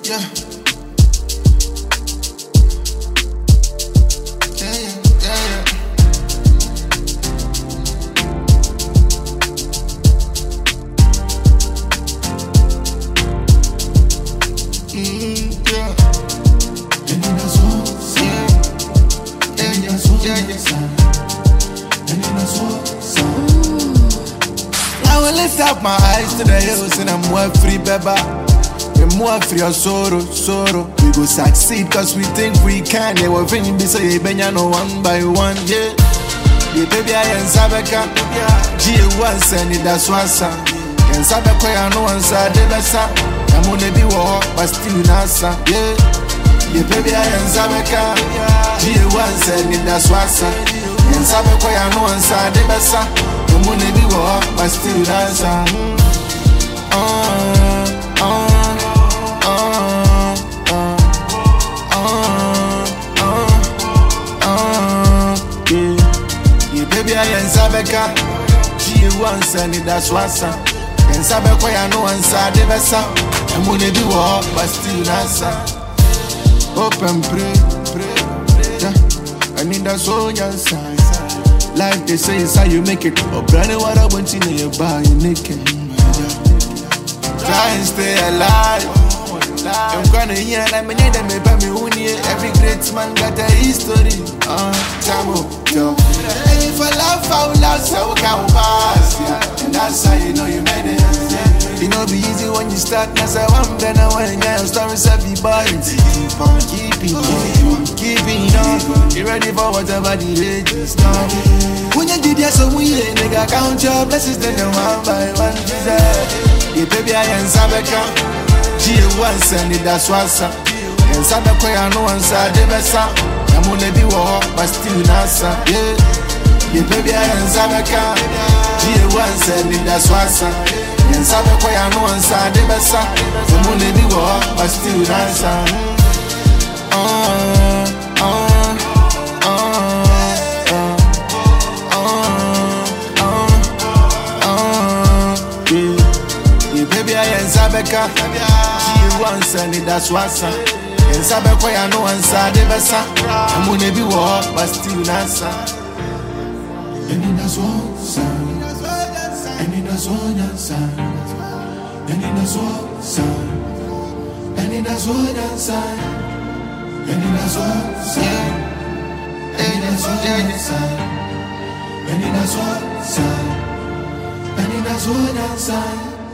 Yeah. I will lift up my eyes to the hills and I'm more free, baby. We're more free of sorrow. We go succeed cause we think we can. Yeah, we're finna be say no one by one, yeah. Yeah, baby, I am Sabeka. G1 send it, that's what's up. And Sabeka, I know I'm sad, that's up. I'm gonna be war, but still nasa, yeah. Yeah, baby, I am Sabeka. G1 send it, that's what's up. And Sabeka, I know I'm sad, that's up. I'm gonna be war, but still nasa. Baby, I am Sabeka. G1 send it, that's what's up. And Sabeka, I know I'm sad, that's up. I'm gonna be war, but still nasa. Hope and pray. Yeah. I need that soul inside. Life they say is how you make it. Oh, brother, what I want you in your bar, you naked. Try and stay alive. I'm gonna hear and I'm gonna them by me uni. Every great man got a history. Tamo, yo. And if I laugh out loud, so we can pass. Yeah. And that's how you know you made it. Yeah. It no be easy when you start. Now say one then I want to stories every body. Keeping on. You ready for whatever the rage is now. When you did that, so we nigga count your blessings, then you one by one. Yeah, baby, I am Sabeka. G1 send it, that's what's up. And Sabeka, I know I'm sad, that's up. I'm gonna be war, but still nasa, yeah. Yeah, baby, I am Sabeka. G1 send it, that's what's up. And Sabeka, I know I'm sad, that's up. I'm gonna be war, but still nasa. Baby, I am Sabeka. G1 send it, that's what's up. And Sabeka, I know I'm sad, that's up. I'm gonna be war, but still nasa. And in that's one sound. And in that's one sound. And in that's one sound. And in that's one sound. And in that's one sound. And in that's one sound. And in that's one sound. And in that's one sound.